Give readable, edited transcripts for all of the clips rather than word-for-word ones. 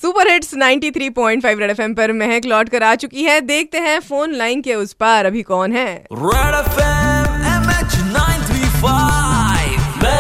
Super hits 93.5 red FM पर महक लौट कर आ चुकी है। देखते हैं फोन लाइन के उस पार अभी कौन है। रेड एफएम MH 935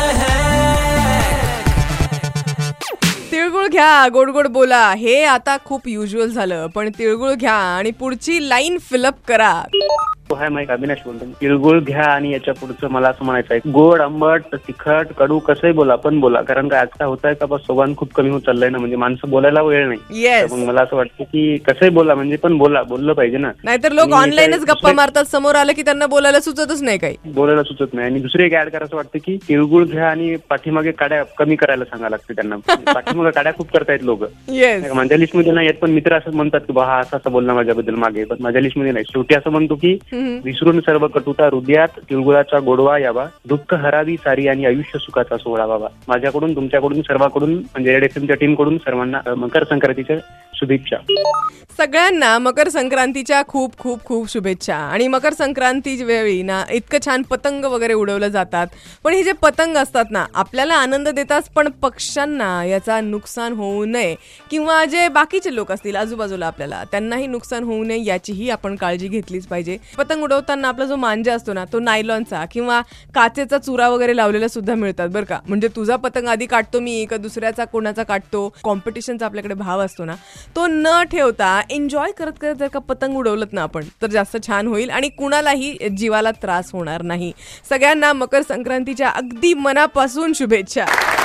तिळगुळ घ्या, गोड गोड बोला, हे आता खूप युजुअल झालं, पण तिळगुळ घ्या आणि पुढची लाईन फिलअप करा. हाय माईक अविनाश बोलतो. तिळगुळ घ्या आणि याच्या पुढचं मला असं म्हणायचं आहे, गोड आंबट तिखट कडू कसंही बोला पण बोला. कारण काय आजकाल होत आहे का बस संवाद खूप कमी होत चाललंय ना, म्हणजे माणसं बोलायला वेळ नाही. येस, मग मला असं वाटतं की कसंही बोला म्हणजे पण बोललं पाहिजे ना. नाहीतर लोक ऑनलाईनच गप्पा मारतात, समोर आलं की त्यांना बोलायला सुचतच नाही, काही बोलायला सुचत नाही. आणि दुसरी एक ऍड करायचं वाटतं की तिळगुळ घ्या आणि पाठीमागे काड्या कमी करायला सांगा लागते त्यांना. पाठीमागे काड्या खूप करतायत लोक. येस, माझ्या लिस्ट मध्ये नाही येत, पण मित्र असं म्हणतात की हा असं बोलला माझ्याबद्दल मागे, पण माझ्या लिस्ट मध्ये नाही. शेवटी असं म्हणतो की विसरून सर्व कटुता हृदयात तिळगुळाचा गोडवा यावा, दुःख हरावी सारी आणि आयुष्य सुखाचा सोहळा व्हावा. माझ्याकडून तुमच्याकडून सर्वांकडून म्हणजे रेड एफएमच्या टीम कडून सर्वांना मकर संक्रांतीच्या शुभेच्छा. सगळ्यांना मकर संक्रांतीच्या खूप खूप खूप शुभेच्छा. आणि मकर संक्रांती वेळी ना इतकं छान पतंग वगैरे उडवलं जातात, पण हे जे पतंग असतात ना आपल्याला आनंद देतात, पण पक्ष्यांना याचा नुकसान होऊ नये किंवा जे बाकीचे लोक असतील आजूबाजूला आपल्याला त्यांनाही नुकसान होऊ नये याचीही आपण काळजी घेतलीच पाहिजे. पतंग उडवताना आपला जो मांजा असतो ना तो नायलॉनचा किंवा काचेचा चुरा वगैरे लावलेला सुद्धा मिळतात बरं का. म्हणजे तुझा पतंग आधी काढतो मी का दुसऱ्याचा कोणाचा काढतो, कॉम्पिटिशनचा आपल्याकडे भाव असतो ना, तो न ठेवता एन्जॉय करत करत जर का पतंग उडवलत ना आपण तर जास्त छान होईल आणि कुणालाही जीवाला त्रास होणार नाही. सगळ्यांना मकर संक्रांतीच्या अगदी मनापासून शुभेच्छा.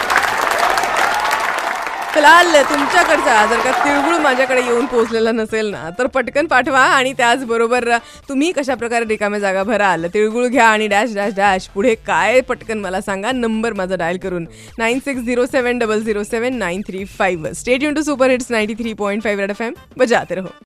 फिलहाल तुमच्याकडचा जर का तिळगुळ माझ्याकडे येऊन पोहोचलेला नसेल ना तर पटकन पाठवा. आणि त्याचबरोबर तुम्ही कशा प्रकारे रिकाम्या जागा भराल, तिळगुळ घ्या आणि डॅश डॅश डॅश पुढे काय पटकन मला सांगा. नंबर माझा डायल करून 9607007935. Stay tune to super hits 93.5 red FM. बजाते रहो.